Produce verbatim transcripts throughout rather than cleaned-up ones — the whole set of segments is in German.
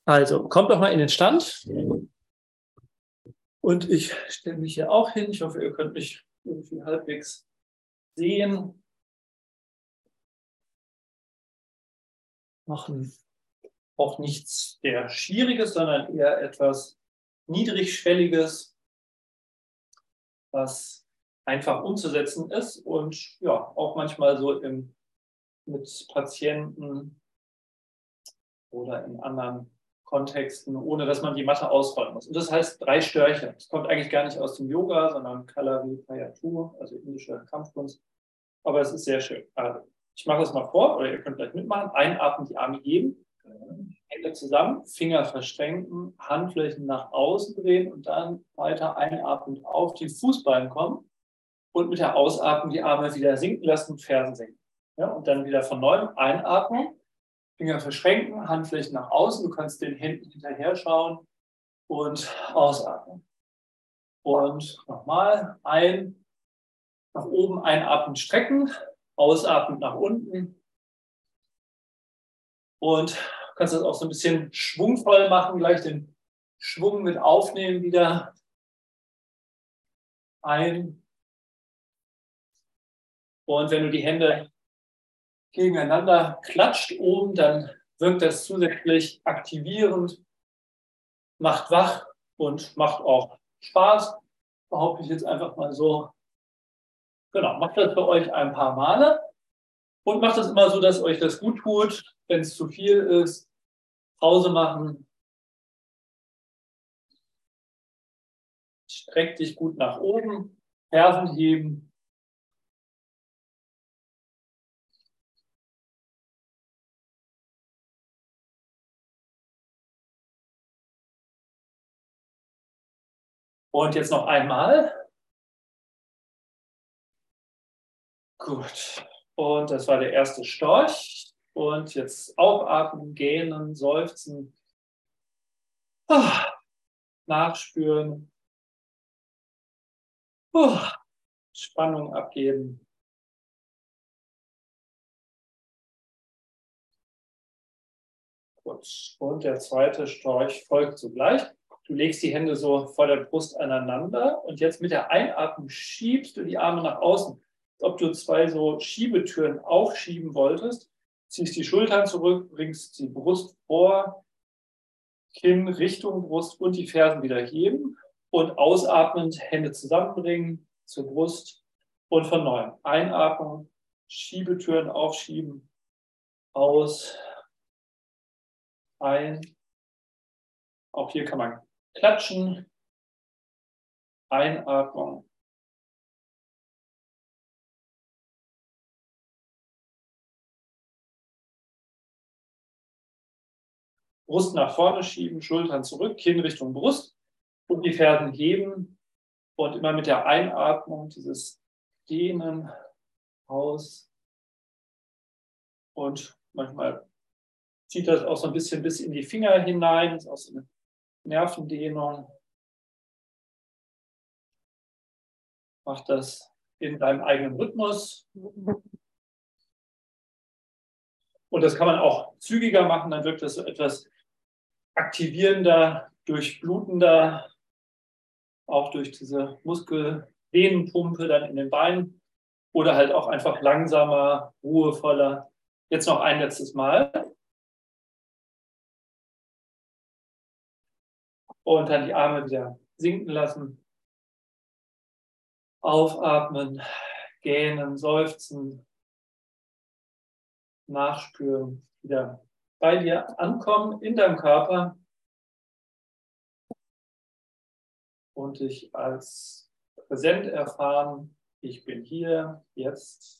Also, kommt doch mal in den Stand. Und ich stelle mich hier auch hin. Ich hoffe, ihr könnt mich irgendwie halbwegs sehen. Machen auch nichts sehr Schwieriges, sondern eher etwas Niedrigschwelliges, was einfach umzusetzen ist und ja, auch manchmal so im, mit Patienten oder in anderen Kontexten, ohne dass man die Matte ausrollen muss. Und das heißt drei Störche. Das kommt eigentlich gar nicht aus dem Yoga, sondern Kalaripayattu, also indische Kampfkunst. Aber es ist sehr schön. Also, ich mache das mal vor, oder ihr könnt gleich mitmachen. Einatmen, die Arme heben, Hände zusammen, Finger verschränken, Handflächen nach außen drehen und dann weiter einatmend auf die Fußballen kommen und mit der Ausatmung die Arme wieder sinken lassen und Fersen senken. Ja, und dann wieder von neuem einatmen, Finger verschränken, Handflächen nach außen. Du kannst den Händen hinterher schauen und ausatmen. Und nochmal ein, nach oben einatmen, strecken, ausatmen nach unten. Und du kannst das auch so ein bisschen schwungvoll machen, gleich den Schwung mit aufnehmen wieder. Ein. Und wenn du die Hände gegeneinander klatscht oben, dann wirkt das zusätzlich aktivierend, macht wach und macht auch Spaß. Behaupte ich jetzt einfach mal so. Genau, macht das für euch ein paar Male und macht das immer so, dass euch das gut tut. Wenn es zu viel ist, Pause machen. Streck dich gut nach oben, Fersen heben. Und jetzt noch einmal. Gut. Und das war der erste Storch. Und jetzt aufatmen, gähnen, seufzen. Ah, nachspüren. Ah, Spannung abgeben. Gut. Und der zweite Storch folgt sogleich. Du legst die Hände so vor der Brust aneinander und jetzt mit der Einatmung schiebst du die Arme nach außen. Als ob du zwei so Schiebetüren aufschieben wolltest. Ziehst die Schultern zurück, bringst die Brust vor, Kinn Richtung Brust und die Fersen wieder heben. Und ausatmend Hände zusammenbringen zur Brust und von neuem. Einatmen, Schiebetüren aufschieben, aus, ein. Auch hier kann man klatschen. Einatmung. Brust nach vorne schieben, Schultern zurück, Kinn Richtung Brust und die Fersen heben. Und immer mit der Einatmung dieses Dehnen aus. Und manchmal zieht das auch so ein bisschen bis in die Finger hinein. Das ist auch so eine Nervendehnung. Mach das in deinem eigenen Rhythmus. Und das kann man auch zügiger machen, dann wirkt das so etwas aktivierender, durchblutender, auch durch diese Muskelvenenpumpe dann in den Beinen oder halt auch einfach langsamer, ruhevoller. Jetzt noch ein letztes Mal. Und dann die Arme wieder sinken lassen. Aufatmen, gähnen, seufzen, nachspüren, wieder bei dir ankommen in deinem Körper und dich als präsent erfahren. Ich bin hier, jetzt.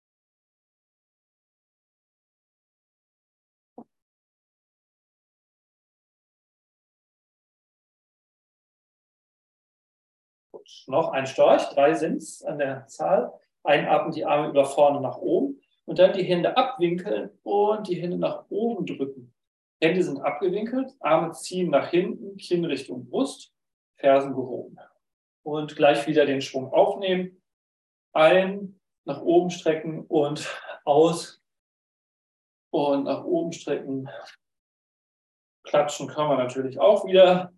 Gut. Noch ein Storch, drei sind es an der Zahl. Einatmen, die Arme über vorne nach oben und dann die Hände abwinkeln und die Hände nach oben drücken. Hände sind abgewinkelt, Arme ziehen nach hinten, Kinn Richtung Brust, Fersen gehoben. Und gleich wieder den Schwung aufnehmen. Ein, nach oben strecken und aus. Und nach oben strecken Klatschen können wir natürlich auch wieder.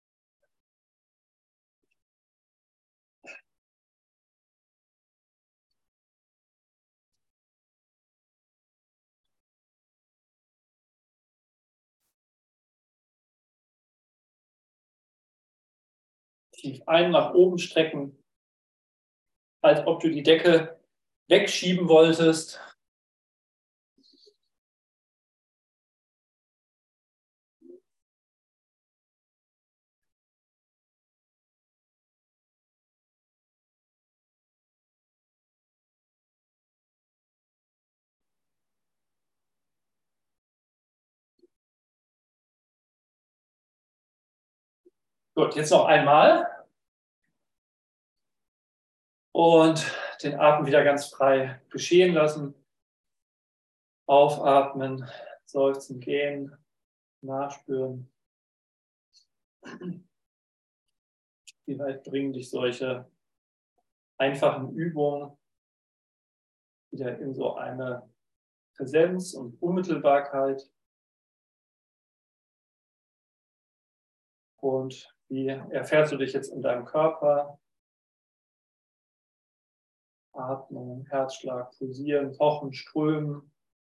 Tief ein, nach oben strecken, als ob du die Decke wegschieben wolltest. Gut, jetzt noch einmal. Und den Atem wieder ganz frei geschehen lassen. Aufatmen, seufzen, gehen, nachspüren. Wie weit bringen dich solche einfachen Übungen wieder in so eine Präsenz und Unmittelbarkeit? Und wie erfährst du dich jetzt in deinem Körper? Atmung, Herzschlag, pulsieren, pochen, strömen.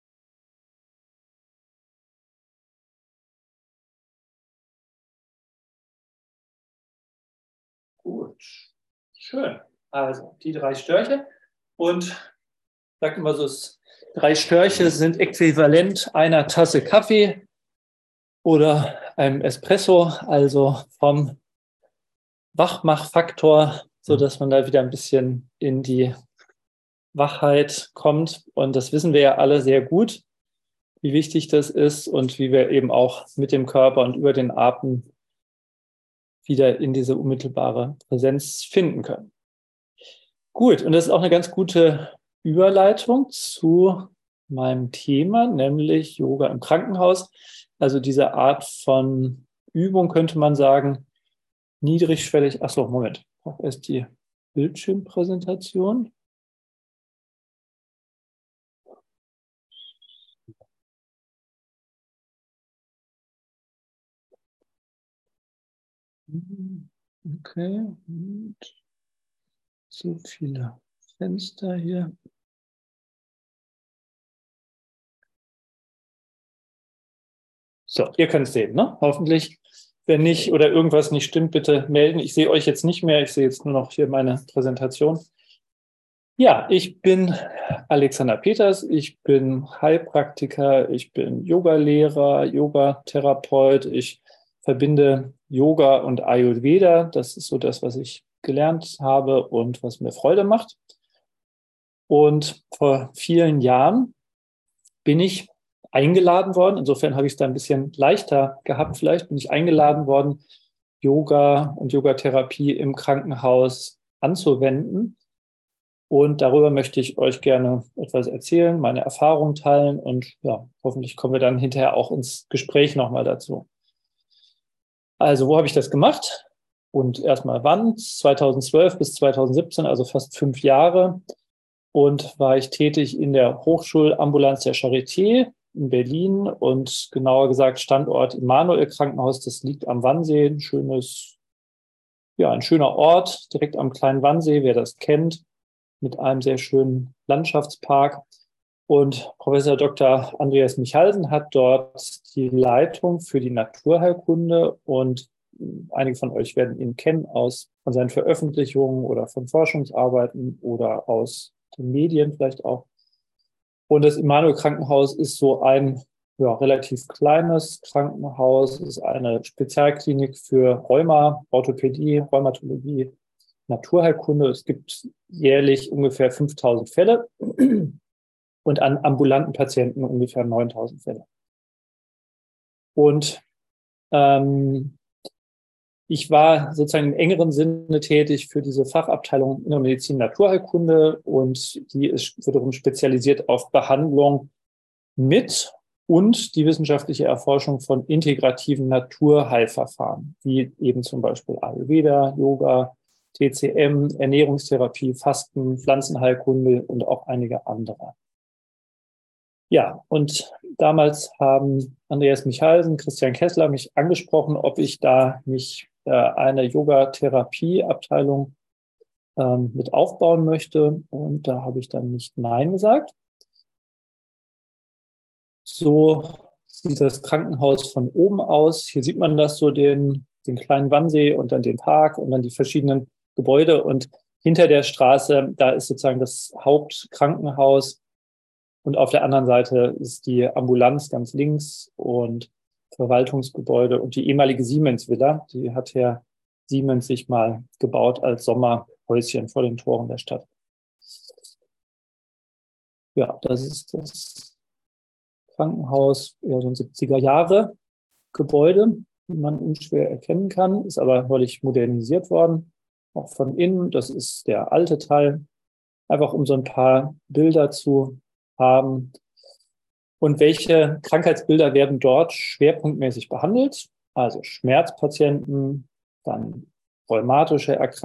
Gut, schön. Also die drei Störche. Und sag immer so, drei Störche sind äquivalent einer Tasse Kaffee oder einem Espresso, also vom Wachmachfaktor, sodass man da wieder ein bisschen in die Wachheit kommt. Und das wissen wir ja alle sehr gut, wie wichtig das ist und wie wir eben auch mit dem Körper und über den Atem wieder in diese unmittelbare Präsenz finden können. Gut, und das ist auch eine ganz gute Überleitung zu meinem Thema, nämlich Yoga im Krankenhaus. Also diese Art von Übung könnte man sagen, niedrigschwellig. Achso, Moment, ich brauche erst die Bildschirmpräsentation. Okay, und so viele Fenster hier. So, ihr könnt es sehen, ne? Hoffentlich. Wenn nicht oder irgendwas nicht stimmt, bitte melden. Ich sehe euch jetzt nicht mehr. Ich sehe jetzt nur noch hier meine Präsentation. Ja, ich bin Alexander Peters. Ich bin Heilpraktiker. Ich bin Yogalehrer, Yogatherapeut. Ich verbinde Yoga und Ayurveda. Das ist so das, was ich gelernt habe und was mir Freude macht. Und vor vielen Jahren bin ich eingeladen worden. Insofern habe ich es da ein bisschen leichter gehabt. Vielleicht bin ich eingeladen worden, Yoga und Yogatherapie im Krankenhaus anzuwenden. Und darüber möchte ich euch gerne etwas erzählen, meine Erfahrungen teilen und ja, hoffentlich kommen wir dann hinterher auch ins Gespräch nochmal dazu. Also, wo habe ich das gemacht? Und erstmal wann? zweitausendzwölf bis zweitausendsiebzehn, also fast fünf Jahre. Und war ich tätig in der Hochschulambulanz der Charité in Berlin und genauer gesagt Standort Immanuel-Krankenhaus. Das liegt am Wannsee, ein schönes, ja, ein schöner Ort direkt am kleinen Wannsee, wer das kennt, mit einem sehr schönen Landschaftspark. Und Professor Doktor Andreas Michalsen hat dort die Leitung für die Naturheilkunde und einige von euch werden ihn kennen aus von seinen Veröffentlichungen oder von Forschungsarbeiten oder aus den Medien vielleicht auch. Und das Immanuel-Krankenhaus ist so ein ja, relativ kleines Krankenhaus, ist eine Spezialklinik für Rheuma, Orthopädie, Rheumatologie, Naturheilkunde. Es gibt jährlich ungefähr fünftausend Fälle und an ambulanten Patienten ungefähr neuntausend Fälle. Und ähm, ich war sozusagen im engeren Sinne tätig für diese Fachabteilung Innere Medizin, Naturheilkunde und die ist wiederum spezialisiert auf Behandlung mit und die wissenschaftliche Erforschung von integrativen Naturheilverfahren, wie eben zum Beispiel Ayurveda, Yoga, T C M, Ernährungstherapie, Fasten, Pflanzenheilkunde und auch einige andere. Ja, und damals haben Andreas Michalsen, Christian Kessler mich angesprochen, ob ich da nicht äh, eine Yoga-Therapie-Abteilung ähm, mit aufbauen möchte. Und da habe ich dann nicht Nein gesagt. So sieht das Krankenhaus von oben aus. Hier sieht man das so, den, den kleinen Wannsee und dann den Park und dann die verschiedenen Gebäude. Und hinter der Straße, da ist sozusagen das Hauptkrankenhaus. Und auf der anderen Seite ist die Ambulanz ganz links und Verwaltungsgebäude und die ehemalige Siemens-Villa. Die hat Herr Siemens sich mal gebaut als Sommerhäuschen vor den Toren der Stadt. Ja, das ist das Krankenhaus, eher so ein siebziger Jahre Gebäude, wie man unschwer erkennen kann, ist aber neulich modernisiert worden, auch von innen. Das ist der alte Teil, einfach um so ein paar Bilder zu haben. Und welche Krankheitsbilder werden dort schwerpunktmäßig behandelt? Also Schmerzpatienten, dann rheumatische Erkrankungen,